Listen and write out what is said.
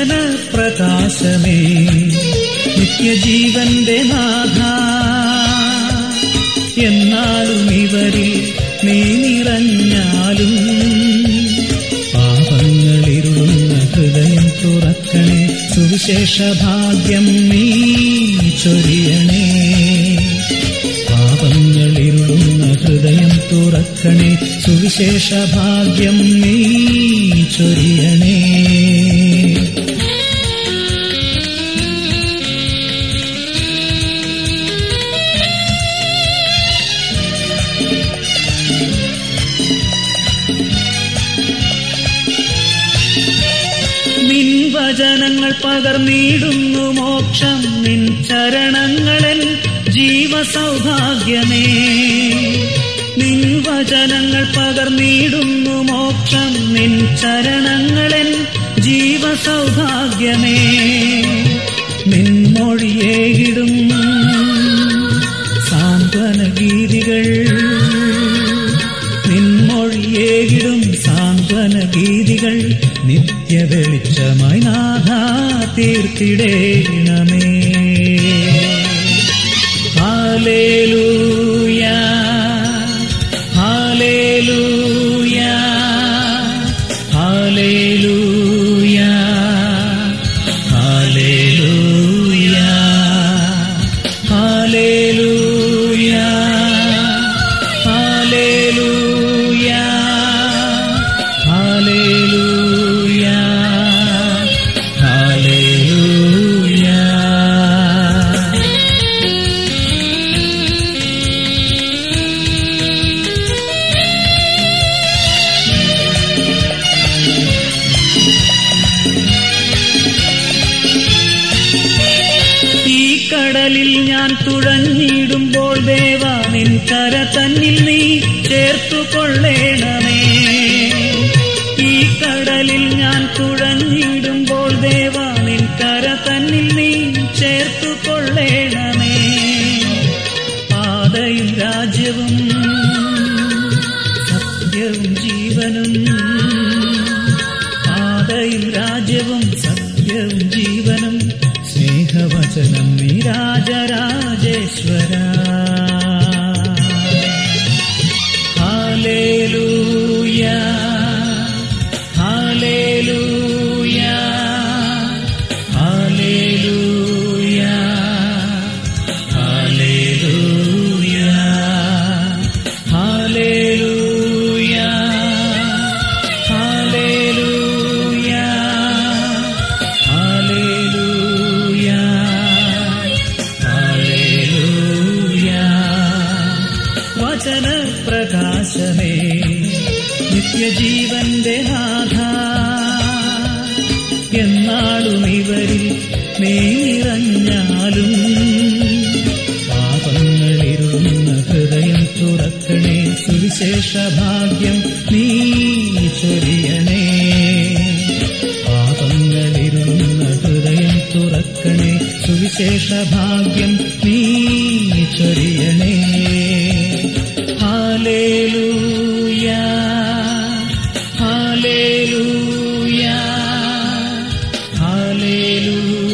വചന പ്രകാശമേ നിത്യജീവന്റെ നാഥ, എന്നാലും ഇവരിൽ നീ നിറഞ്ഞാലും പാപങ്ങളിരുളുന്ന ഹൃദയം തുറക്കണേ, സുവിശേഷ ഭാഗ്യം നീ ചൊരിയണേ. പാപങ്ങളിരുളുന്ന ഹൃദയം തുറക്കണേ, സുവിശേഷ ഭാഗ്യം നീ ചൊരിയണേ. നിൻ വചനങ്ങൾ പകർന്നിടുന്നു മോക്ഷം, നിൻ ചരണങ്ങളൻ ജീവസൗഭാഗ്യമേ. നിൻ വചനങ്ങൾ പകർന്നിടുന്നു മോക്ഷം, നിൻ ചരണങ്ങളൻ ജീവസൗഭാഗ്യമേ. നിൻമൊഴിയേകിടും സാന്ത്വനഗീതികൾ, നിൻമൊഴിയേകിടും സാന്ത്വനഗീതികൾ നിത്യവെളിച്ചമായി നാഥ തീർത്തിടേണമേ. Hallelujah hallelujah hallelujah hallelujah hallelujah hallelujah hallelujah hallelujah. ഈ കടലിൽ ഞാൻ തുഴഞ്ഞിടുമ്പോൾ ദേവാ നിൻ കര തന്നിൽ നീ ചേർത്തുകൊള്ളേണമേ. ഈ കടലിൽ ഞാൻ തുഴഞ്ഞിടുമ്പോൾ ദേവാ നിൻ കര തന്നിൽ നീ ചേർത്തുകൊള്ളേണമേ. പാതയും രാജ്യവും സത്യവും ജീവനും, പാതയും രാജ്യവും സത്യവും ജീവനും സ്നേഹവചനം നീ രാജരാജേശ്വര. ഹല്ലേലൂയ hallelujah hallelujah hallelujah hallelujah hallelujah hallelujah ഹല്ലേലൂയ. വചന പ്രകാശമേ നിത്യജീവന്റെ നാഥ, എന്നാളും ഇവരിൽ നീ നിറഞ്ഞാലും പാപങ്ങളിരുളുന്ന ഹൃദയം തുറക്കണേ, സുവിശേഷ ഭാഗ്യം നീ ചൊരിയണേ. പാപങ്ങളിരുളുന്ന ഹൃദയം തുറക്കണേ, സുവിശേഷ ഭാഗ്യം നീ ചൊരിയണേ. Hallelujah hallelujah hallelujah.